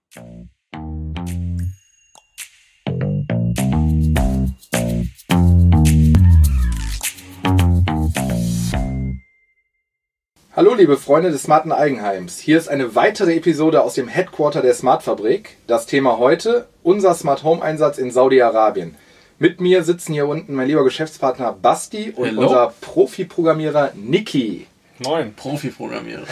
Hallo liebe Freunde des smarten Eigenheims, hier ist eine weitere Episode aus dem Headquarter der Smart-Fabrik. Das Thema heute, unser Smart Home Einsatz in Saudi-Arabien. Mit mir sitzen hier unten mein lieber Geschäftspartner Basti und unser Profi-Programmierer Niki. Moin, Profi-Programmierer.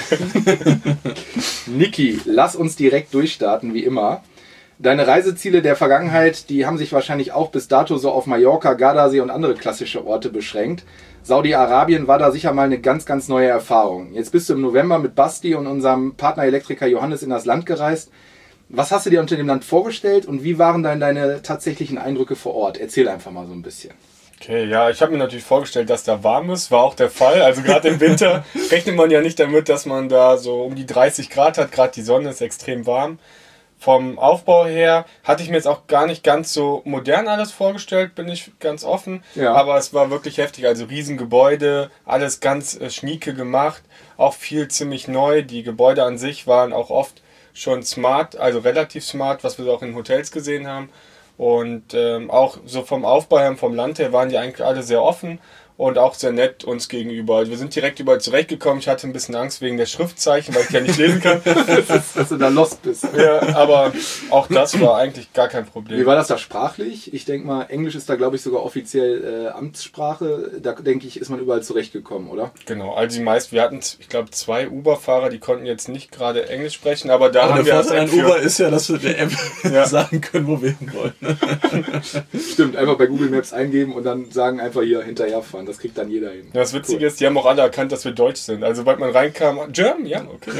Niki, lass uns direkt durchstarten, wie immer. Deine Reiseziele der Vergangenheit, die haben sich wahrscheinlich auch bis dato so auf Mallorca, Gardasee und andere klassische Orte beschränkt. Saudi-Arabien war da sicher mal eine ganz, ganz neue Erfahrung. Jetzt bist du im November mit Basti und unserem Partner-Elektriker Johannes in das Land gereist. Was hast du dir unter dem Land vorgestellt und wie waren dann deine tatsächlichen Eindrücke vor Ort? Erzähl einfach mal so ein bisschen. Okay, ja, ich habe mir natürlich vorgestellt, dass da warm ist, war auch der Fall. Also gerade im Winter rechnet man ja nicht damit, dass man da so um die 30 Grad hat. Gerade die Sonne ist extrem warm. Vom Aufbau her hatte ich mir jetzt auch gar nicht ganz so modern alles vorgestellt, bin ich ganz offen. Ja. Aber es war wirklich heftig, also Riesengebäude, alles ganz schnieke gemacht, auch viel ziemlich neu. Die Gebäude an sich waren auch oft schon smart, also relativ smart, was wir auch in Hotels gesehen haben. Und auch so vom Aufbau her, vom Land her waren die eigentlich alle sehr offen. Und auch sehr nett uns gegenüber. Also wir sind direkt überall zurechtgekommen. Ich hatte ein bisschen Angst wegen der Schriftzeichen, weil ich ja nicht lesen kann. Dass du da lost bist. Ja, aber auch das war eigentlich gar kein Problem. Wie war das da sprachlich? Ich denke mal, Englisch ist da, glaube ich, sogar offiziell Amtssprache. Da, denke ich, ist man überall zurechtgekommen, oder? Genau, also die meisten, wir hatten, ich glaube, 2 Uber-Fahrer, die konnten jetzt nicht gerade Englisch sprechen, aber da haben wir das ein Uber ist ja, dass wir der App sagen können, wo wir hin wollen. Stimmt, einfach bei Google Maps eingeben und dann sagen, einfach hier hinterherfahren. Das kriegt dann jeder hin. Das Witzige ist, die haben auch alle erkannt, dass wir deutsch sind. Also, sobald man reinkam, German? Ja, okay.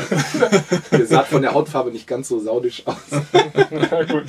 Ihr sah von der Hautfarbe nicht ganz so saudisch aus. Na gut.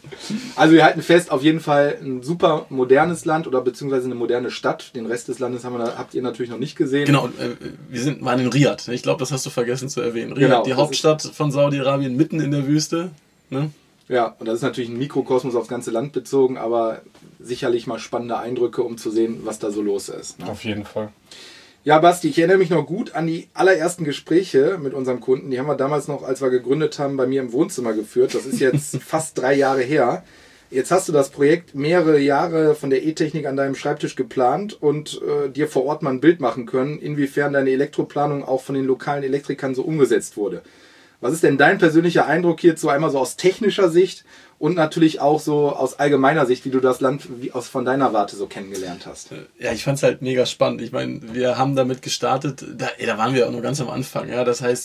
Also, wir halten fest, auf jeden Fall ein super modernes Land oder beziehungsweise eine moderne Stadt. Den Rest des Landes habt ihr natürlich noch nicht gesehen. Genau, wir waren in Riyadh. Ich glaube, das hast du vergessen zu erwähnen. Riyadh, genau, die Hauptstadt von Saudi-Arabien, mitten in der Wüste. Ne? Ja, und das ist natürlich ein Mikrokosmos aufs ganze Land bezogen, aber sicherlich mal spannende Eindrücke, um zu sehen, was da so los ist. Ne? Auf jeden Fall. Ja, Basti, ich erinnere mich noch gut an die allerersten Gespräche mit unserem Kunden. Die haben wir damals noch, als wir gegründet haben, bei mir im Wohnzimmer geführt. Das ist jetzt fast 3 Jahre her. Jetzt hast du das Projekt mehrere Jahre von der E-Technik an deinem Schreibtisch geplant und dir vor Ort mal ein Bild machen können, inwiefern deine Elektroplanung auch von den lokalen Elektrikern so umgesetzt wurde. Was ist denn dein persönlicher Eindruck hierzu, einmal so aus technischer Sicht und natürlich auch so aus allgemeiner Sicht, wie du das Land von deiner Warte so kennengelernt hast? Ja, ich fand es halt mega spannend. Ich meine, wir haben damit gestartet, da waren wir auch noch ganz am Anfang. Ja, das heißt,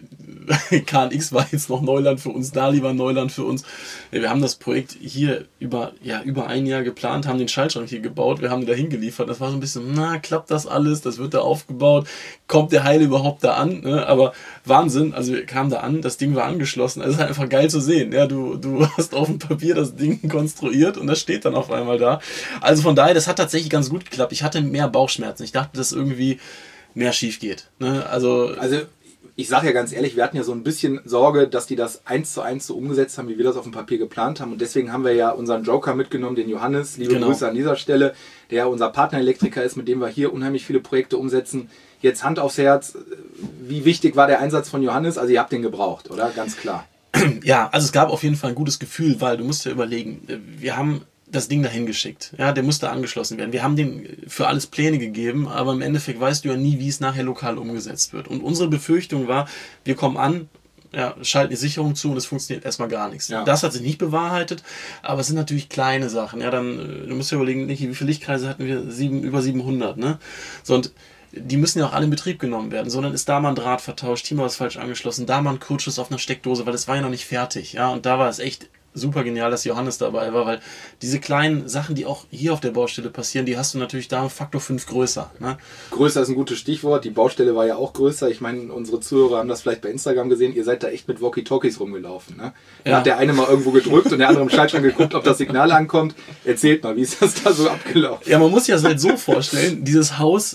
KNX war jetzt noch Neuland für uns, Dali war Neuland für uns. Wir haben das Projekt hier über 1 Jahr geplant, haben den Schaltschrank hier gebaut, wir haben den da hingeliefert. Das war so ein bisschen, klappt das alles, das wird da aufgebaut, kommt der Heil überhaupt da an? Ne? Aber Wahnsinn, also wir kamen da an, das Ding war angeschlossen, also es ist halt einfach geil zu sehen. Ja, du hast auf dem Papier das Ding konstruiert und das steht dann auf einmal da. Also von daher, das hat tatsächlich ganz gut geklappt. Ich hatte mehr Bauchschmerzen. Ich dachte, dass irgendwie mehr schief geht. Ne? Also ich sage ja ganz ehrlich, wir hatten ja so ein bisschen Sorge, dass die das 1:1 so umgesetzt haben, wie wir das auf dem Papier geplant haben. Und deswegen haben wir ja unseren Joker mitgenommen, den Johannes. Liebe Grüße an dieser Stelle, der unser Partner-Elektriker ist, mit dem wir hier unheimlich viele Projekte umsetzen. Jetzt Hand aufs Herz, wie wichtig war der Einsatz von Johannes? Also ihr habt den gebraucht, oder? Ganz klar. Ja, also es gab auf jeden Fall ein gutes Gefühl, weil du musst ja überlegen, wir haben das Ding dahin geschickt. Ja, der musste angeschlossen werden. Wir haben den für alles Pläne gegeben, aber im Endeffekt weißt du ja nie, wie es nachher lokal umgesetzt wird. Und unsere Befürchtung war, wir kommen an, ja, schalten die Sicherung zu und es funktioniert erstmal gar nichts. Ja. Das hat sich nicht bewahrheitet, aber es sind natürlich kleine Sachen. Ja, dann, du musst ja überlegen, Niki, wie viele Lichtkreise hatten wir? Über 700, ne? So, und die müssen ja auch alle in Betrieb genommen werden, sondern ist da mal ein Draht vertauscht, hier mal was falsch angeschlossen, da mal ein Kurzschluss auf einer Steckdose, weil das war ja noch nicht fertig, ja, und da war es echt super genial, dass Johannes dabei war, weil diese kleinen Sachen, die auch hier auf der Baustelle passieren, die hast du natürlich da Faktor 5 größer. Ne? Größer ist ein gutes Stichwort, die Baustelle war ja auch größer, ich meine, unsere Zuhörer haben das vielleicht bei Instagram gesehen, ihr seid da echt mit Walkie-Talkies rumgelaufen, ne? Da hat der eine mal irgendwo gedrückt und der andere im Schaltschrank geguckt, ob das Signal ankommt. Erzählt mal, wie ist das da so abgelaufen? Ja, man muss sich das halt so vorstellen, dieses Haus,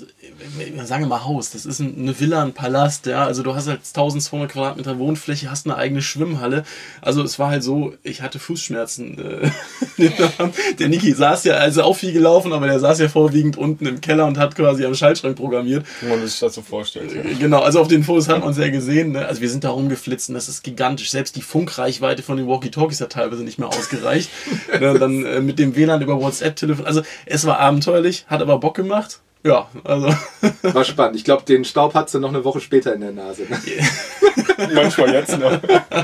sagen wir mal Haus, das ist eine Villa, ein Palast, ja, also du hast halt 1200 Quadratmeter Wohnfläche, hast eine eigene Schwimmhalle, also es war halt so, ich hatte Fußschmerzen. Der Niki saß ja, also auch viel gelaufen, aber der saß ja vorwiegend unten im Keller und hat quasi am Schaltschrank programmiert. Wie man sich das so vorstellt. Ja. Genau, also auf den Fotos hat man es ja gesehen, ne? Also wir sind da rumgeflitzt und das ist gigantisch, selbst die Funkreichweite von den Walkie-Talkies hat teilweise nicht mehr ausgereicht. Dann mit dem WLAN über WhatsApp-Telefon, also es war abenteuerlich, hat aber Bock gemacht. Ja, also. War spannend. Ich glaube, den Staub hat sie noch eine Woche später in der Nase. Manchmal jetzt noch.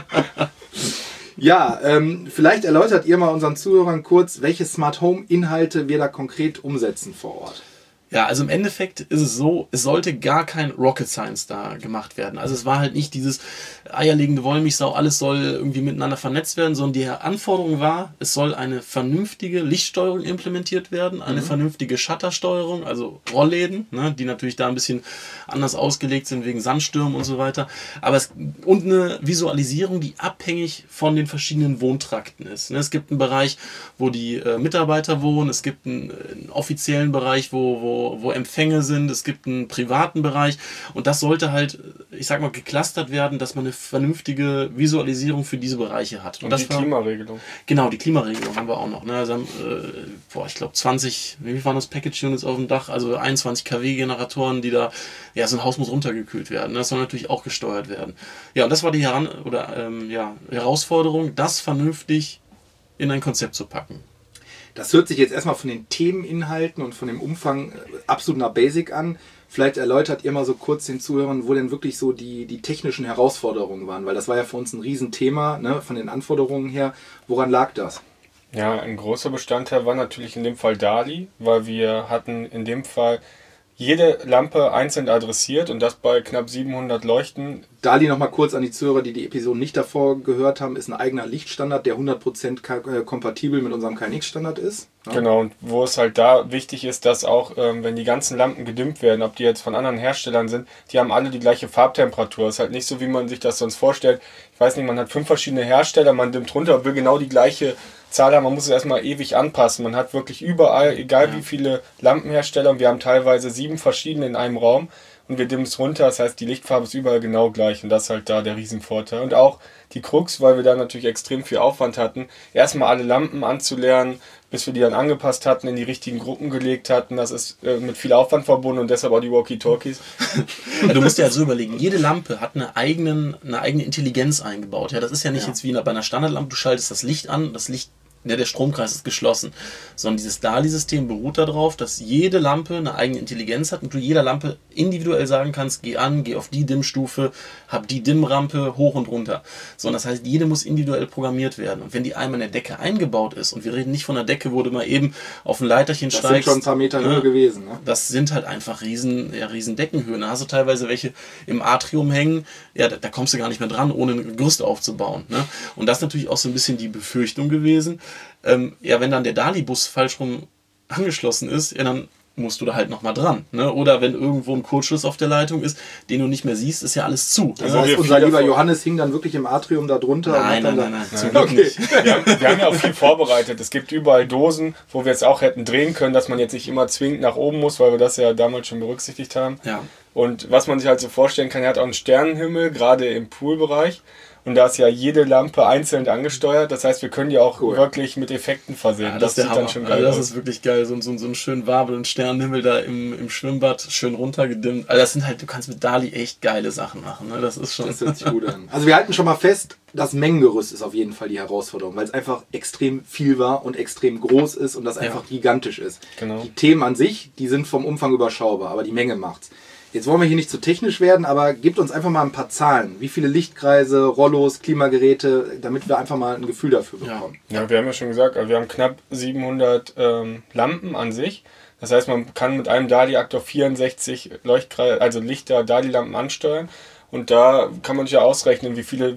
Ja, vielleicht erläutert ihr mal unseren Zuhörern kurz, welche Smart Home Inhalte wir da konkret umsetzen vor Ort. Ja, also im Endeffekt ist es so, es sollte gar kein Rocket Science da gemacht werden. Also es war halt nicht dieses eierlegende Wollmilchsau, alles soll irgendwie miteinander vernetzt werden, sondern die Anforderung war, es soll eine vernünftige Lichtsteuerung implementiert werden, eine vernünftige Shuttersteuerung, also Rollläden, ne, die natürlich da ein bisschen anders ausgelegt sind wegen Sandstürmen und so weiter. Aber und eine Visualisierung, die abhängig von den verschiedenen Wohntrakten ist. Ne, es gibt einen Bereich, wo die Mitarbeiter wohnen, es gibt einen offiziellen Bereich, wo Empfänge sind, es gibt einen privaten Bereich und das sollte halt, ich sag mal, geklustert werden, dass man eine vernünftige Visualisierung für diese Bereiche hat. Und das die Klimaregelung. Genau, die Klimaregelung haben wir auch noch. Ne? Also, ich glaube 20, wie waren das Package Units auf dem Dach, also 21 kW Generatoren, die da, ja, so ein Haus muss runtergekühlt werden. Das soll natürlich auch gesteuert werden. Ja, und das war die Herausforderung, das vernünftig in ein Konzept zu packen. Das hört sich jetzt erstmal von den Themeninhalten und von dem Umfang absolut nach Basic an. Vielleicht erläutert ihr mal so kurz den Zuhörern, wo denn wirklich so die technischen Herausforderungen waren, weil das war ja für uns ein Riesenthema, ne, von den Anforderungen her. Woran lag das? Ja, ein großer Bestandteil war natürlich in dem Fall DALI, weil wir hatten in dem Fall jede Lampe einzeln adressiert und das bei knapp 700 Leuchten. DALI nochmal kurz an die Zuhörer, die Episode nicht davor gehört haben, ist ein eigener Lichtstandard, der 100% kompatibel mit unserem KNX-Standard ist. Ja. Genau, und wo es halt da wichtig ist, dass auch, wenn die ganzen Lampen gedimmt werden, ob die jetzt von anderen Herstellern sind, die haben alle die gleiche Farbtemperatur. Es ist halt nicht so, wie man sich das sonst vorstellt. Ich weiß nicht, man hat 5 verschiedene Hersteller, man dimmt runter und will genau die gleiche Zahl haben, man muss es erstmal ewig anpassen. Man hat wirklich überall, egal wie viele Lampenhersteller, und wir haben teilweise 7 verschiedene in einem Raum und wir dimmen es runter, das heißt, die Lichtfarbe ist überall genau gleich und das ist halt da der Riesenvorteil. Und auch die Krux, weil wir da natürlich extrem viel Aufwand hatten, erstmal alle Lampen anzulernen, bis wir die dann angepasst hatten, in die richtigen Gruppen gelegt hatten. Das ist mit viel Aufwand verbunden und deshalb auch die Walkie-Talkies. Du musst dir ja so überlegen, jede Lampe hat eine eigene Intelligenz eingebaut. Ja, das ist ja nicht jetzt wie bei einer Standardlampe, du schaltest das Licht an, das Licht, der Stromkreis ist geschlossen, sondern dieses DALI-System beruht darauf, dass jede Lampe eine eigene Intelligenz hat und du jeder Lampe individuell sagen kannst, geh an, geh auf die Dimmstufe, hab die Dimmrampe hoch und runter. So, und das heißt, jede muss individuell programmiert werden. Und wenn die einmal in der Decke eingebaut ist, und wir reden nicht von der Decke, wo du mal eben auf ein Leiterchen steigst. Das sind schon ein paar Meter Höhe gewesen. Ne? Das sind halt einfach riesen Deckenhöhen. Da hast du teilweise welche im Atrium hängen, ja, da kommst du gar nicht mehr dran, ohne ein Gerüst aufzubauen. Ne? Und das ist natürlich auch so ein bisschen die Befürchtung gewesen. Wenn dann der DALI-Bus falsch rum angeschlossen ist, ja, dann musst du da halt nochmal dran. Ne? Oder wenn irgendwo ein Kurzschluss auf der Leitung ist, den du nicht mehr siehst, ist ja alles zu. Das heißt, unser lieber Johannes hing dann wirklich im Atrium da drunter? Nein. Zum Glück nicht. Wir haben ja auch viel vorbereitet. Es gibt überall Dosen, wo wir jetzt auch hätten drehen können, dass man jetzt nicht immer zwingend nach oben muss, weil wir das ja damals schon berücksichtigt haben. Ja. Und was man sich halt so vorstellen kann, er hat auch einen Sternenhimmel, gerade im Poolbereich. Und da ist ja jede Lampe einzeln angesteuert. Das heißt, wir können die auch wirklich mit Effekten versehen. Ja, das sieht dann schon geil aus. Das ist wirklich geil. So einen schönen wabelnden Sternenhimmel da im Schwimmbad, schön runtergedimmt. Also das sind halt, du kannst mit DALI echt geile Sachen machen. Ne? Das ist schon. Das hört sich gut an. Also wir halten schon mal fest, das Mengengerüst ist auf jeden Fall die Herausforderung, weil es einfach extrem viel war und extrem groß ist und das einfach gigantisch ist. Genau. Die Themen an sich, die sind vom Umfang überschaubar, aber die Menge macht's. Jetzt wollen wir hier nicht zu technisch werden, aber gebt uns einfach mal ein paar Zahlen. Wie viele Lichtkreise, Rollos, Klimageräte, damit wir einfach mal ein Gefühl dafür bekommen. Ja, wir haben ja schon gesagt, wir haben knapp 700 Lampen an sich. Das heißt, man kann mit einem DALI-Aktor 64 Lichter, DALI-Lampen ansteuern. Und da kann man sich ja ausrechnen, wie viele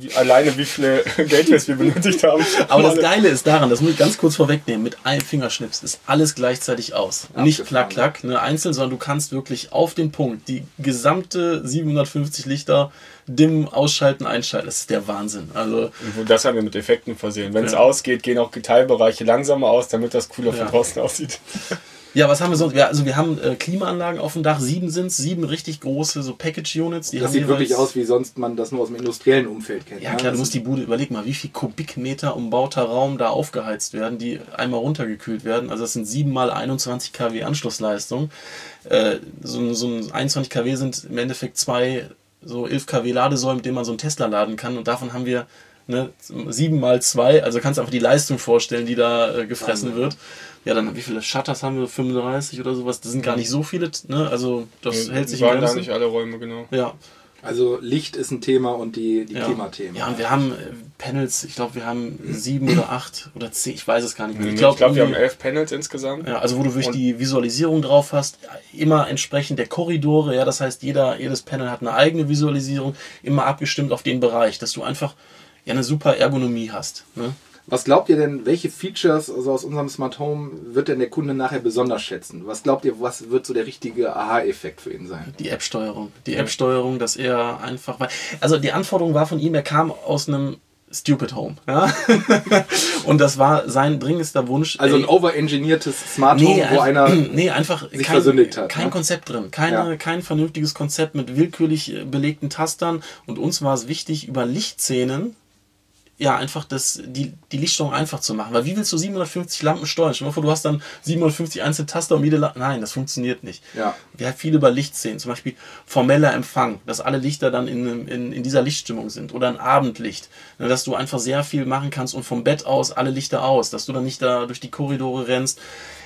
Gateways wir benötigt haben. Aber das Geile ist daran, das muss ich ganz kurz vorwegnehmen, mit einem Fingerschnips ist alles gleichzeitig aus. Nicht klack, klack, ne, einzeln, sondern du kannst wirklich auf den Punkt die gesamte 750 Lichter dimmen, ausschalten, einschalten. Das ist der Wahnsinn. Also, und das haben wir mit Effekten versehen. Wenn es ausgeht, gehen auch Teilbereiche langsamer aus, damit das cooler von draußen aussieht. Ja, was haben wir sonst? Also wir haben Klimaanlagen auf dem Dach, 7 sind es, 7 richtig große so Package-Units. Das sieht wirklich aus, wie sonst man das nur aus dem industriellen Umfeld kennt. Ja klar, du musst die Bude, überleg mal, wie viel Kubikmeter umbauter Raum da aufgeheizt werden, die einmal runtergekühlt werden. Also das sind 7 mal 21 kW Anschlussleistung. So ein 21 kW sind im Endeffekt 2 so 11 kW Ladesäulen, mit denen man so einen Tesla laden kann. Und davon haben wir 7 mal 2, also kannst du einfach die Leistung vorstellen, die da gefressen wird. Ja, dann wie viele Shutters haben wir? 35 oder sowas? Das sind gar nicht so viele, ne? Also das hält sich in Grenzen. Waren da nicht alle Räume, genau. Ja. Also Licht ist ein Thema und die Klimathemen. Ja, und wir haben Panels, ich glaube, wir haben 7 oder 8 oder 10, ich weiß es gar nicht mehr. Ich glaube, wir haben 11 Panels insgesamt. Ja, also wo du wirklich die Visualisierung drauf hast, immer entsprechend der Korridore, ja, das heißt, jedes Panel hat eine eigene Visualisierung, immer abgestimmt auf den Bereich, dass du einfach eine super Ergonomie hast. Ne? Was glaubt ihr denn, welche Features aus unserem Smart Home wird denn der Kunde nachher besonders schätzen? Was glaubt ihr, was wird so der richtige Aha-Effekt für ihn sein? Die App-Steuerung. Die App-Steuerung, dass er einfach... Also die Anforderung war von ihm, er kam aus einem Stupid Home. Ja? Und das war sein dringendster Wunsch. Also ein overengineertes Smart Home, wo einer einfach sich versündigt hat. Kein Konzept drin. Kein vernünftiges Konzept mit willkürlich belegten Tastern. Und uns war es wichtig, über Lichtszenen einfach die Lichtsteuerung einfach zu machen. Weil wie willst du 750 Lampen steuern? Stell dir mal vor, du hast dann 750 einzelne Taster um jede Lampe. Nein, das funktioniert nicht. Ja. Wir haben viel über Lichtszenen. Zum Beispiel formeller Empfang, dass alle Lichter dann in dieser Lichtstimmung sind. Oder ein Abendlicht. Dass du einfach sehr viel machen kannst und vom Bett aus alle Lichter aus. Dass du dann nicht da durch die Korridore rennst.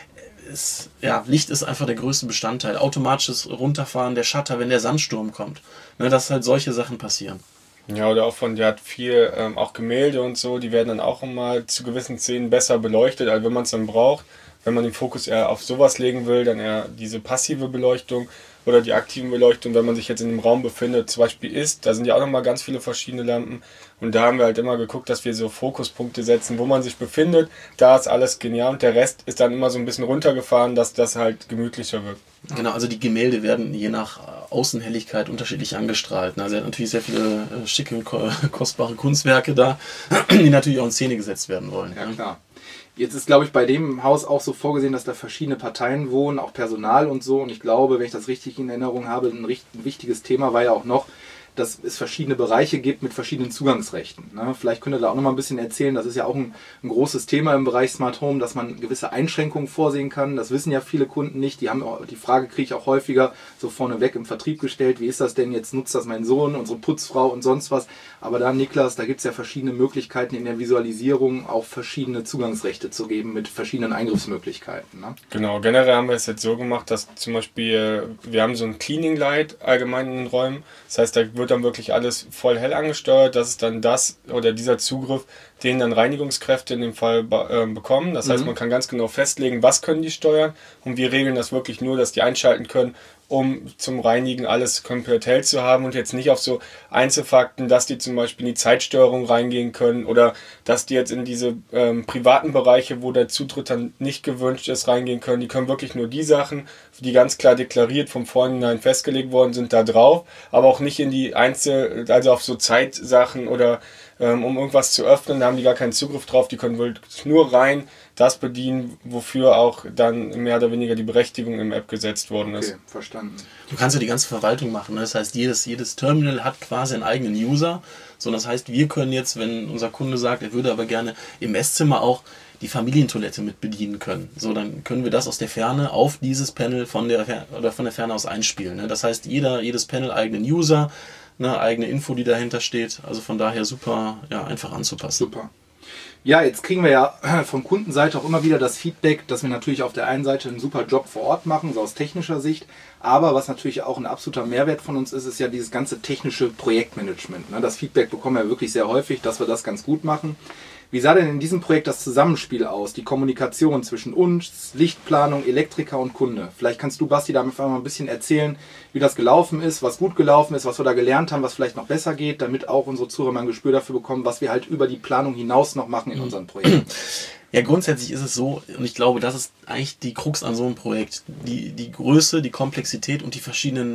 Licht ist einfach der größte Bestandteil. Automatisches Runterfahren der Shutter, wenn der Sandsturm kommt. Dass halt solche Sachen passieren. Ja, oder der hat viel, auch Gemälde und so, die werden dann auch immer zu gewissen Szenen besser beleuchtet, als wenn man es dann braucht. Wenn man den Fokus eher auf sowas legen will, dann eher diese passive Beleuchtung oder die aktive Beleuchtung, wenn man sich jetzt in einem Raum befindet, zum Beispiel da sind ja auch nochmal ganz viele verschiedene Lampen und da haben wir halt immer geguckt, dass wir so Fokuspunkte setzen, wo man sich befindet, da ist alles genial und der Rest ist dann immer so ein bisschen runtergefahren, dass das halt gemütlicher wird. Genau, also die Gemälde werden je nach Außenhelligkeit unterschiedlich angestrahlt. Also er hat natürlich sehr viele schicke, kostbare Kunstwerke da, die natürlich auch in Szene gesetzt werden wollen. Ja, klar. Jetzt ist, glaube ich, bei dem Haus auch so vorgesehen, dass da verschiedene Parteien wohnen, auch Personal und so. Und ich glaube, wenn ich das richtig in Erinnerung habe, ein wichtiges Thema war ja auch noch, dass es verschiedene Bereiche gibt mit verschiedenen Zugangsrechten. Ne? Vielleicht könnt ihr da auch noch mal ein bisschen erzählen. Das ist ja auch ein großes Thema im Bereich Smart Home, dass man gewisse Einschränkungen vorsehen kann. Das wissen ja viele Kunden nicht. Die Frage kriege ich auch häufiger so vorneweg im Vertrieb gestellt. Wie ist das denn jetzt? Nutzt das mein Sohn, unsere Putzfrau und sonst was? Aber da, Niklas, da gibt es ja verschiedene Möglichkeiten in der Visualisierung, auch verschiedene Zugangsrechte zu geben mit verschiedenen Eingriffsmöglichkeiten. Ne? Genau, generell haben wir es jetzt so gemacht, dass zum Beispiel wir haben so ein Cleaning Light allgemein in den Räumen. Das heißt, da wird dann wirklich alles voll hell angesteuert. Das ist dann dieser Zugriff, den dann Reinigungskräfte in dem Fall bekommen. Das heißt, man kann ganz genau festlegen, was können die steuern und wir regeln das wirklich nur, dass die einschalten können, um zum Reinigen alles komplett hell zu haben und jetzt nicht auf so Einzelfakten, dass die zum Beispiel in die Zeitsteuerung reingehen können oder dass die jetzt in diese privaten Bereiche, wo der Zutritt dann nicht gewünscht ist, reingehen können. Die können wirklich nur die Sachen, die ganz klar deklariert vom Vorhinein festgelegt worden sind, da drauf, aber auch nicht in die also auf so Zeitsachen oder um irgendwas zu öffnen, da haben die gar keinen Zugriff drauf, die können wirklich nur rein das bedienen, wofür auch dann mehr oder weniger die Berechtigung im App gesetzt worden ist. Okay, verstanden. Du kannst ja die ganze Verwaltung machen. Ne? Das heißt, jedes Terminal hat quasi einen eigenen User. So, das heißt, wir können jetzt, wenn unser Kunde sagt, er würde aber gerne im Esszimmer auch die Familientoilette mit bedienen können. So, dann können wir das aus der Ferne auf dieses Panel von der Ferne aus einspielen. Ne? Das heißt, jedes Panel eigenen User, eine eigene Info, die dahinter steht. Also von daher super einfach anzupassen. Super. Ja, jetzt kriegen wir ja von Kundenseite auch immer wieder das Feedback, dass wir natürlich auf der einen Seite einen super Job vor Ort machen, so aus technischer Sicht. Aber was natürlich auch ein absoluter Mehrwert von uns ist ja dieses ganze technische Projektmanagement. Das Feedback bekommen wir wirklich sehr häufig, dass wir das ganz gut machen. Wie sah denn in diesem Projekt das Zusammenspiel aus, die Kommunikation zwischen uns, Lichtplanung, Elektriker und Kunde? Vielleicht kannst du, Basti, da einfach mal ein bisschen erzählen, wie das gelaufen ist, was gut gelaufen ist, was wir da gelernt haben, was vielleicht noch besser geht, damit auch unsere Zuhörer mal ein Gespür dafür bekommen, was wir halt über die Planung hinaus noch machen in unseren Projekten. Ja, grundsätzlich ist es so, und ich glaube, das ist eigentlich die Krux an so einem Projekt. Die Größe, die Komplexität und die verschiedenen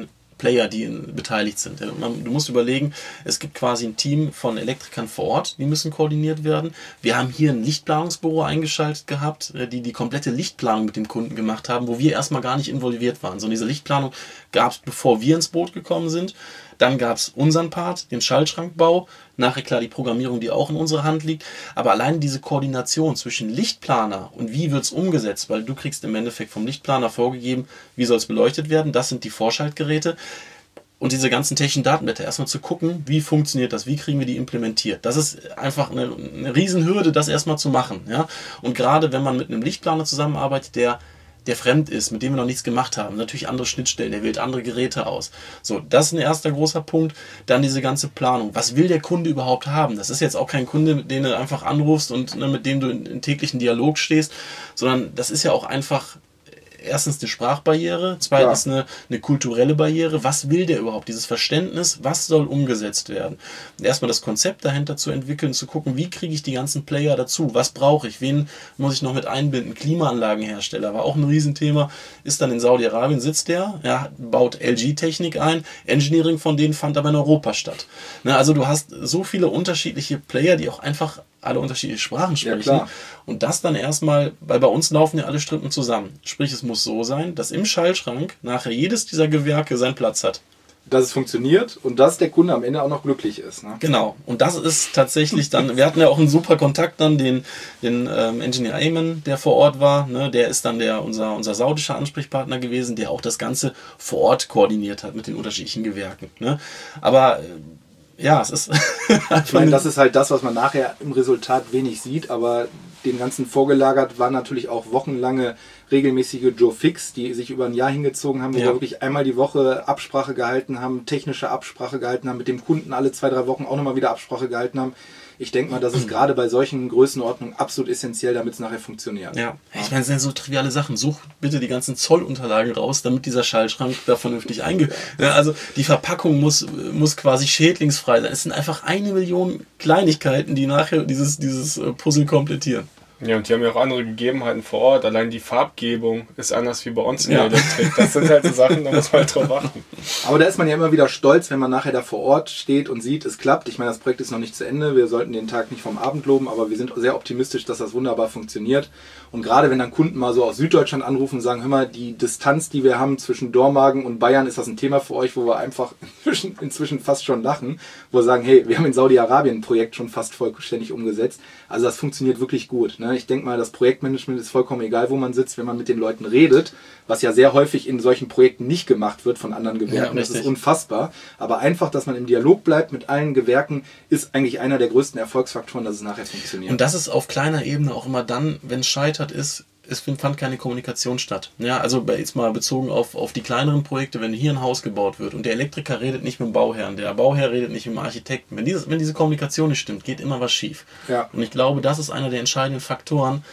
Player, die beteiligt sind. Du musst überlegen, es gibt quasi ein Team von Elektrikern vor Ort, die müssen koordiniert werden. Wir haben hier ein Lichtplanungsbüro eingeschaltet gehabt, die komplette Lichtplanung mit dem Kunden gemacht haben, wo wir erstmal gar nicht involviert waren. So, diese Lichtplanung gab es, bevor wir ins Boot gekommen sind. Dann gab es unseren Part, den Schaltschrankbau. Nachher klar die Programmierung, die auch in unserer Hand liegt. Aber allein diese Koordination zwischen Lichtplaner und wie wird es umgesetzt, weil du kriegst im Endeffekt vom Lichtplaner vorgegeben, wie soll es beleuchtet werden. Das sind die Vorschaltgeräte. Und diese ganzen technischen Datenblätter erstmal zu gucken, wie funktioniert das, wie kriegen wir die implementiert. Das ist einfach eine Riesenhürde, das erstmal zu machen. Ja? Und gerade wenn man mit einem Lichtplaner zusammenarbeitet, der fremd ist, mit dem wir noch nichts gemacht haben. Natürlich andere Schnittstellen, der wählt andere Geräte aus. So, das ist ein erster großer Punkt. Dann diese ganze Planung. Was will der Kunde überhaupt haben? Das ist jetzt auch kein Kunde, mit dem du einfach anrufst und mit dem du in täglichen Dialog stehst, sondern das ist ja auch einfach erstens eine Sprachbarriere, zweitens eine kulturelle Barriere. Was will der überhaupt? Dieses Verständnis, was soll umgesetzt werden? Und erstmal das Konzept dahinter zu entwickeln, zu gucken, wie kriege ich die ganzen Player dazu? Was brauche ich? Wen muss ich noch mit einbinden? Klimaanlagenhersteller war auch ein Riesenthema. Ist dann in Saudi-Arabien, sitzt der, baut LG-Technik ein. Engineering von denen fand aber in Europa statt. Also du hast so viele unterschiedliche Player, die auch einfach alle unterschiedliche Sprachen sprechen. Ja, und das dann erstmal, weil bei uns laufen ja alle Strippen zusammen. Sprich, es muss so sein, dass im Schaltschrank nachher jedes dieser Gewerke seinen Platz hat. Dass es funktioniert und dass der Kunde am Ende auch noch glücklich ist. Ne? Genau. Und das ist tatsächlich dann, wir hatten ja auch einen super Kontakt dann, den Engineer Ayman, der vor Ort war. Ne? Der ist dann unser saudischer Ansprechpartner gewesen, der auch das Ganze vor Ort koordiniert hat mit den unterschiedlichen Gewerken. Ne? Aber ja, es ist... ich meine, das ist halt das, was man nachher im Resultat wenig sieht, aber dem Ganzen vorgelagert waren natürlich auch wochenlange regelmäßige Joe Fix, die sich über ein Jahr hingezogen haben, wo wir wirklich einmal die Woche Absprache gehalten haben, technische Absprache gehalten haben, mit dem Kunden alle 2-3 Wochen auch nochmal wieder Absprache gehalten haben. Ich denke mal, das ist gerade bei solchen Größenordnungen absolut essentiell, damit es nachher funktioniert. Ja, ich meine, es sind so triviale Sachen. Such bitte die ganzen Zollunterlagen raus, damit dieser Schaltschrank da vernünftig also die Verpackung muss quasi schädlingsfrei sein. Es sind einfach 1 Million Kleinigkeiten, die nachher dieses Puzzle komplettieren. Ja, und die haben ja auch andere Gegebenheiten vor Ort. Allein die Farbgebung ist anders wie bei uns in der Elektrik. Das sind halt so Sachen, da muss man halt drauf achten. Aber da ist man ja immer wieder stolz, wenn man nachher da vor Ort steht und sieht, es klappt. Ich meine, das Projekt ist noch nicht zu Ende. Wir sollten den Tag nicht vom Abend loben, aber wir sind sehr optimistisch, dass das wunderbar funktioniert. Und gerade wenn dann Kunden mal so aus Süddeutschland anrufen und sagen, hör mal, die Distanz, die wir haben zwischen Dormagen und Bayern, ist das ein Thema für euch, wo wir einfach inzwischen fast schon lachen, wo wir sagen, hey, wir haben in Saudi-Arabien ein Projekt schon fast vollständig umgesetzt. Also das funktioniert wirklich gut. Ne? Ich denke mal, das Projektmanagement ist vollkommen egal, wo man sitzt, wenn man mit den Leuten redet, was ja sehr häufig in solchen Projekten nicht gemacht wird von anderen Gewerken. Das ist unfassbar. Aber einfach, dass man im Dialog bleibt mit allen Gewerken, ist eigentlich einer der größten Erfolgsfaktoren, dass es nachher funktioniert. Und das ist auf kleiner Ebene auch immer dann, wenn es scheitert, es fand keine Kommunikation statt. Ja, also jetzt mal bezogen auf die kleineren Projekte, wenn hier ein Haus gebaut wird und der Elektriker redet nicht mit dem Bauherrn, der Bauherr redet nicht mit dem Architekten. Wenn diese Kommunikation nicht stimmt, geht immer was schief. Ja. Und ich glaube, das ist einer der entscheidenden Faktoren.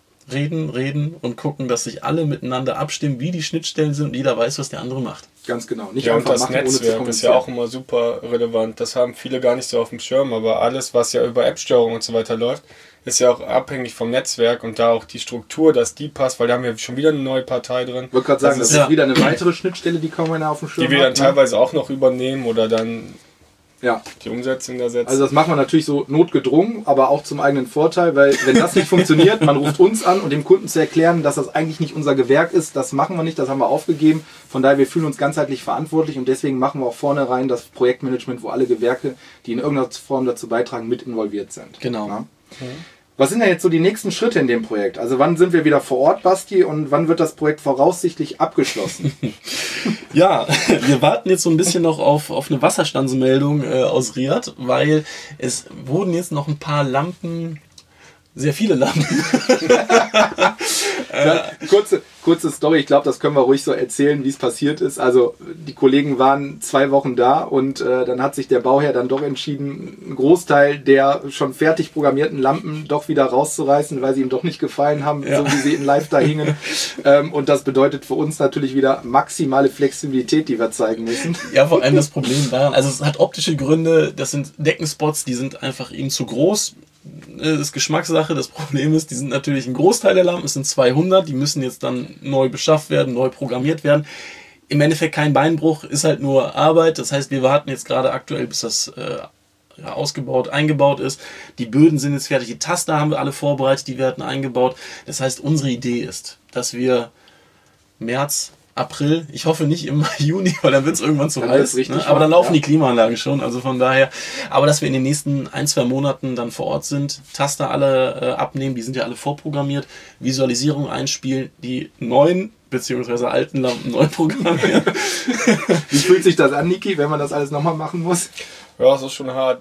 Reden und gucken, dass sich alle miteinander abstimmen, wie die Schnittstellen sind und jeder weiß, was der andere macht. Ganz genau. Nicht einfach und das machen, Netzwerk ist ja auch immer super relevant. Das haben viele gar nicht so auf dem Schirm, aber alles, was ja über App-Steuerung und so weiter läuft, ist ja auch abhängig vom Netzwerk und da auch die Struktur, dass die passt, weil da haben wir schon wieder eine neue Partei drin. Ich wollte gerade sagen, das ist wieder eine weitere Schnittstelle, die kaum einer auf dem Schirm hat. Die wir dann teilweise auch noch übernehmen oder dann die Umsetzung da setzen. Also das macht man natürlich so notgedrungen, aber auch zum eigenen Vorteil, weil wenn das nicht funktioniert, man ruft uns an und dem Kunden zu erklären, dass das eigentlich nicht unser Gewerk ist, das machen wir nicht, das haben wir aufgegeben. Von daher, wir fühlen uns ganzheitlich verantwortlich und deswegen machen wir auch vornherein das Projektmanagement, wo alle Gewerke, die in irgendeiner Form dazu beitragen, mit involviert sind. Genau. Ja? Was sind denn jetzt so die nächsten Schritte in dem Projekt? Also wann sind wir wieder vor Ort, Basti, und wann wird das Projekt voraussichtlich abgeschlossen? Ja, wir warten jetzt so ein bisschen noch auf eine Wasserstandsmeldung aus Riyadh, weil es wurden jetzt noch ein paar Lampen, sehr viele Lampen. Kurze Story, ich glaube, das können wir ruhig so erzählen, wie es passiert ist. Also die Kollegen waren 2 Wochen da und dann hat sich der Bauherr dann doch entschieden, einen Großteil der schon fertig programmierten Lampen doch wieder rauszureißen, weil sie ihm doch nicht gefallen haben, so wie sie in Live da hingen. Und das bedeutet für uns natürlich wieder maximale Flexibilität, die wir zeigen müssen. Ja, vor allem das Problem daran, also es hat optische Gründe, das sind Deckenspots, die sind einfach ihm zu groß. Das ist Geschmackssache. Das Problem ist, die sind natürlich ein Großteil der Lampen, es sind 200, die müssen jetzt dann neu beschafft werden, neu programmiert werden. im Endeffekt kein Beinbruch, ist halt nur Arbeit. Das heißt, wir warten jetzt gerade aktuell, bis das eingebaut ist. Die Böden sind jetzt fertig, die Taster haben wir alle vorbereitet, die werden eingebaut. Das heißt, unsere Idee ist, dass wir März, April, ich hoffe nicht im Juni, weil dann wird es irgendwann zu heiß. Ne? Aber dann laufen die Klimaanlagen schon, also von daher. Aber dass wir in den nächsten 1-2 Monaten dann vor Ort sind, Taster alle abnehmen, die sind ja alle vorprogrammiert, Visualisierung einspielen, die neuen beziehungsweise alten Lampen neu programmieren. Wie fühlt sich das an, Niki, wenn man das alles nochmal machen muss? Ja, das ist schon hart.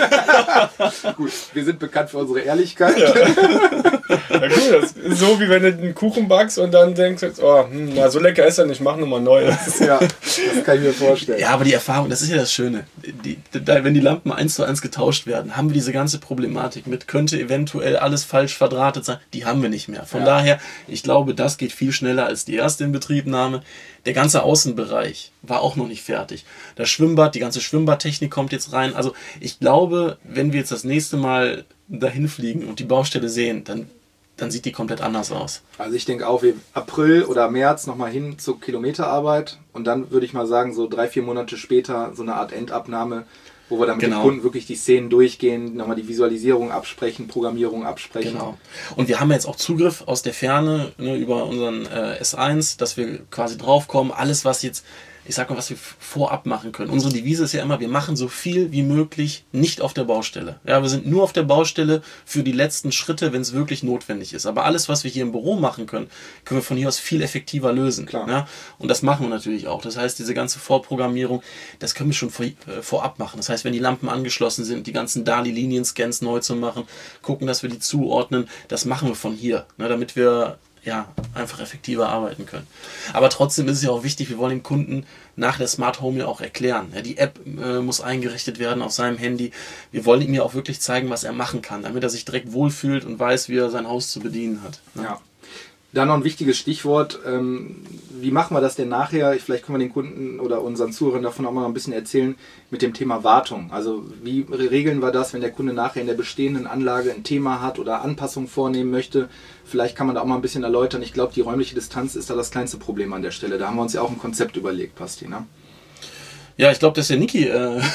Gut, wir sind bekannt für unsere Ehrlichkeit. Ja, gut, das ist so, wie wenn du einen Kuchen backst und dann denkst, oh, na, so lecker ist er nicht, mach nochmal neu. Ja, das kann ich mir vorstellen. Ja, aber die Erfahrung, das ist ja das Schöne. Wenn die Lampen 1:1 getauscht werden, haben wir diese ganze Problematik mit, könnte eventuell alles falsch verdrahtet sein, die haben wir nicht mehr. Von daher, ich glaube, das geht viel schneller als die erste Inbetriebnahme. Der ganze Außenbereich war auch noch nicht fertig. Das Schwimmbad, die ganze Schwimmbadtechnik kommt jetzt rein. Also ich glaube, wenn wir jetzt das nächste Mal dahin fliegen und die Baustelle sehen, dann sieht die komplett anders aus. Also ich denke auch, wir April oder März nochmal hin zur Kilometerarbeit und dann würde ich mal sagen, so 3-4 Monate später so eine Art Endabnahme, wo wir dann mit den Kunden wirklich die Szenen durchgehen, nochmal die Visualisierung absprechen, Programmierung absprechen. Genau. Und wir haben jetzt auch Zugriff aus der Ferne, ne, über unseren S1, dass wir quasi draufkommen, alles was jetzt, ich sag mal, was wir vorab machen können. Unsere Devise ist ja immer, wir machen so viel wie möglich nicht auf der Baustelle. Ja, wir sind nur auf der Baustelle für die letzten Schritte, wenn es wirklich notwendig ist. Aber alles, was wir hier im Büro machen können, können wir von hier aus viel effektiver lösen. Klar. Ja? Und das machen wir natürlich auch. Das heißt, diese ganze Vorprogrammierung, das können wir schon vorab machen. Das heißt, wenn die Lampen angeschlossen sind, die ganzen DALI-Linien-Scans neu zu machen, gucken, dass wir die zuordnen, das machen wir von hier, ne, damit wir einfach effektiver arbeiten können. Aber trotzdem ist es ja auch wichtig, wir wollen dem Kunden nach der Smart Home ja auch erklären. Ja, die App muss eingerichtet werden auf seinem Handy. Wir wollen ihm ja auch wirklich zeigen, was er machen kann, damit er sich direkt wohlfühlt und weiß, wie er sein Haus zu bedienen hat. Ne? Ja. Dann noch ein wichtiges Stichwort. Wie machen wir das denn nachher? Vielleicht können wir den Kunden oder unseren Zuhörern davon auch mal ein bisschen erzählen mit dem Thema Wartung. Also wie regeln wir das, wenn der Kunde nachher in der bestehenden Anlage ein Thema hat oder Anpassungen vornehmen möchte? Vielleicht kann man da auch mal ein bisschen erläutern. Ich glaube, die räumliche Distanz ist da das kleinste Problem an der Stelle. Da haben wir uns ja auch ein Konzept überlegt, Basti, ne? Ja, ich glaube, das ist der Niki.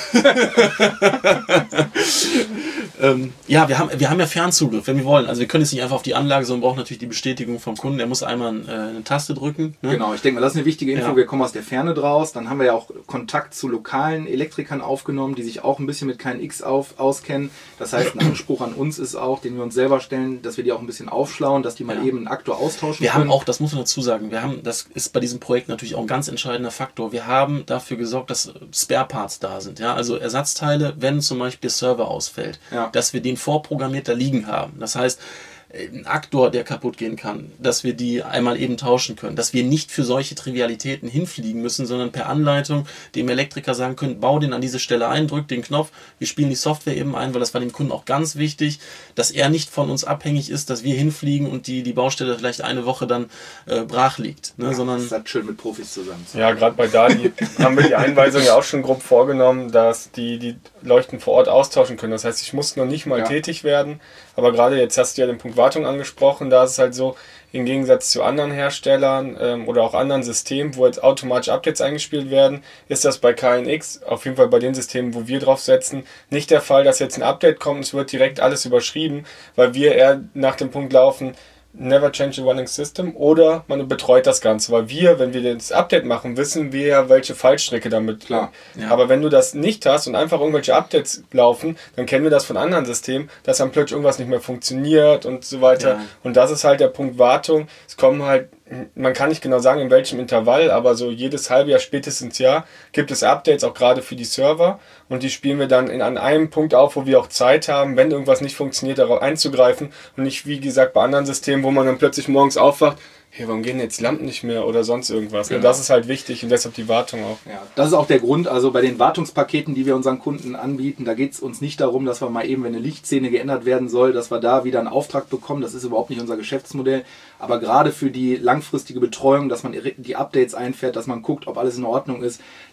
Ja, wir haben ja Fernzugriff, wenn wir wollen. Also wir können jetzt nicht einfach auf die Anlage, sondern brauchen natürlich die Bestätigung vom Kunden. Der muss einmal eine Taste drücken. Ne? Genau, ich denke mal, das ist eine wichtige Info. Ja. Wir kommen aus der Ferne draus. Dann haben wir ja auch Kontakt zu lokalen Elektrikern aufgenommen, die sich auch ein bisschen mit KNX auskennen. Das heißt, ein Anspruch an uns ist auch, den wir uns selber stellen, dass wir die auch ein bisschen aufschlauen, dass die mal eben einen Aktor austauschen können. Wir haben auch, das muss man dazu sagen, das ist bei diesem Projekt natürlich auch ein ganz entscheidender Faktor. Wir haben dafür gesorgt, dass Spare Parts da sind. Ja? Also Ersatzteile, wenn zum Beispiel der Server ausfällt, dass wir den vorprogrammiert da liegen haben. Das heißt, ein Aktor, der kaputt gehen kann, dass wir die einmal eben tauschen können, dass wir nicht für solche Trivialitäten hinfliegen müssen, sondern per Anleitung dem Elektriker sagen können, bau den an diese Stelle ein, drück den Knopf, wir spielen die Software eben ein, weil das war dem Kunden auch ganz wichtig, dass er nicht von uns abhängig ist, dass wir hinfliegen und die Baustelle vielleicht eine Woche dann brach liegt. Ne, sondern das ist schön mit Profis zusammen. Ja, gerade bei DALI haben wir die Einweisung ja auch schon grob vorgenommen, dass die Leuchten vor Ort austauschen können. Das heißt, ich muss noch nicht mal tätig werden, aber gerade jetzt hast du ja den Punkt Wartung angesprochen, da ist es halt so, im Gegensatz zu anderen Herstellern oder auch anderen Systemen, wo jetzt automatisch Updates eingespielt werden, ist das bei KNX, auf jeden Fall bei den Systemen, wo wir drauf setzen, nicht der Fall, dass jetzt ein Update kommt und es wird direkt alles überschrieben, weil wir eher nach dem Punkt laufen, never change a running system, oder man betreut das Ganze, weil wir, wenn wir das Update machen, wissen wir ja, welche Fallstrecke damit. Klar. Ja. Aber wenn du das nicht hast und einfach irgendwelche Updates laufen, dann kennen wir das von anderen Systemen, dass dann plötzlich irgendwas nicht mehr funktioniert und so weiter. Ja. Und das ist halt der Punkt Wartung. Es kommen halt, man kann nicht genau sagen, in welchem Intervall, aber so jedes halbe Jahr, spätestens Jahr, gibt es Updates, auch gerade für die Server. Und die spielen wir dann an einem Punkt auf, wo wir auch Zeit haben, wenn irgendwas nicht funktioniert, darauf einzugreifen. Und nicht, wie gesagt, bei anderen Systemen, wo man dann plötzlich morgens aufwacht, hey, warum gehen jetzt die Lampen nicht mehr oder sonst irgendwas. Genau. Und das ist halt wichtig und deshalb die Wartung auch. Ja, das ist auch der Grund, also bei den Wartungspaketen, die wir unseren Kunden anbieten, da geht es uns nicht darum, dass wir mal eben, wenn eine Lichtszene geändert werden soll, dass wir da wieder einen Auftrag bekommen. Das ist überhaupt nicht unser Geschäftsmodell. Aber gerade für die langfristige Betreuung, dass man die Updates einfährt, dass man guckt, ob alles in Ordnung ist,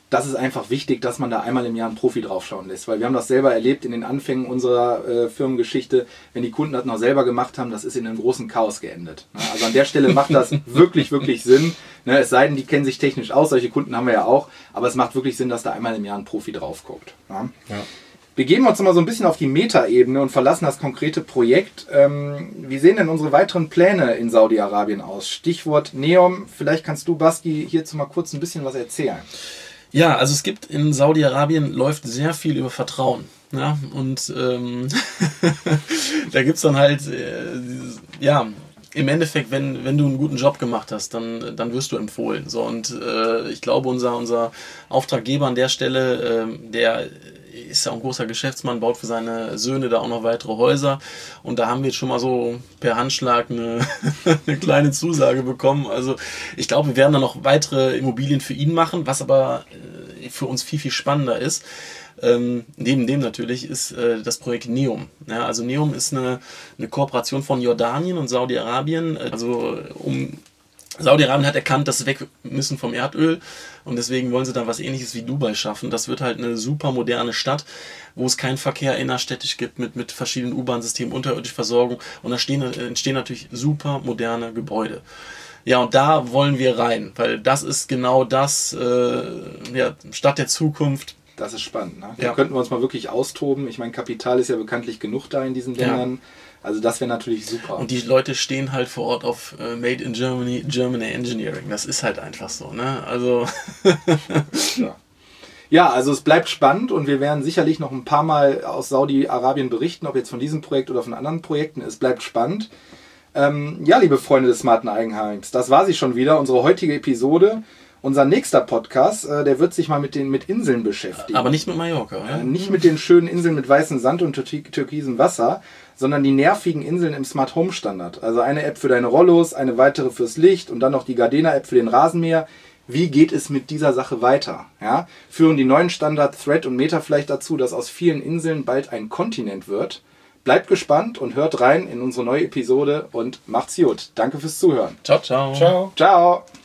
das ist einfach wichtig, dass man da einmal im Jahr einen Profi draufschauen lässt, weil wir haben das selber erlebt in den Anfängen unserer Firmengeschichte, wenn die Kunden das noch selber gemacht haben, das ist in einem großen Chaos geendet. Also an der Stelle macht das wirklich, wirklich Sinn, es sei denn, die kennen sich technisch aus, solche Kunden haben wir ja auch, aber es macht wirklich Sinn, dass da einmal im Jahr ein Profi drauf guckt. Ja. Begeben wir uns mal so ein bisschen auf die Metaebene und verlassen das konkrete Projekt. Wie sehen denn unsere weiteren Pläne in Saudi-Arabien aus? Stichwort NEOM, vielleicht kannst du, Basti, hierzu mal kurz ein bisschen was erzählen. Ja, also es gibt in Saudi-Arabien läuft sehr viel über Vertrauen. Ja, und da gibt es dann halt, im Endeffekt, wenn du einen guten Job gemacht hast, dann wirst du empfohlen. So, und ich glaube, unser Auftraggeber an der Stelle, der ist ja auch ein großer Geschäftsmann, baut für seine Söhne da auch noch weitere Häuser. Und da haben wir jetzt schon mal so per Handschlag eine kleine Zusage bekommen. Also ich glaube, wir werden da noch weitere Immobilien für ihn machen, was aber für uns viel, viel spannender ist. Neben dem natürlich ist das Projekt NEOM. Ja, also NEOM ist eine Kooperation von Jordanien und Saudi-Arabien. Also Saudi-Arabien hat erkannt, dass sie weg müssen vom Erdöl und deswegen wollen sie dann was Ähnliches wie Dubai schaffen. Das wird halt eine super moderne Stadt, wo es keinen Verkehr innerstädtisch gibt mit verschiedenen U-Bahn-Systemen, unterirdische Versorgung und da entstehen natürlich super moderne Gebäude. Ja, und da wollen wir rein, weil das ist genau das, Stadt der Zukunft. Das ist spannend, ne? Da könnten wir uns mal wirklich austoben. Ich meine, Kapital ist ja bekanntlich genug da in diesen Ländern. Ja. Also das wäre natürlich super. Und die Leute stehen halt vor Ort auf Made in Germany, Germany Engineering. Das ist halt einfach so, ne? Also ja, also es bleibt spannend und wir werden sicherlich noch ein paar Mal aus Saudi-Arabien berichten, ob jetzt von diesem Projekt oder von anderen Projekten. Es bleibt spannend. Liebe Freunde des smarten Eigenheims, das war sie schon wieder, unsere heutige Episode. Unser nächster Podcast, der wird sich mal mit Inseln beschäftigen. Aber nicht mit Mallorca, oder? Nicht mit den schönen Inseln mit weißem Sand und türkisem Wasser, sondern die nervigen Inseln im Smart Home Standard. Also eine App für deine Rollos, eine weitere fürs Licht und dann noch die Gardena App für den Rasenmäher. Wie geht es mit dieser Sache weiter? Ja? Führen die neuen Standard Thread und Meta vielleicht dazu, dass aus vielen Inseln bald ein Kontinent wird? Bleibt gespannt und hört rein in unsere neue Episode und macht's gut. Danke fürs Zuhören. Ciao, ciao. Ciao. Ciao.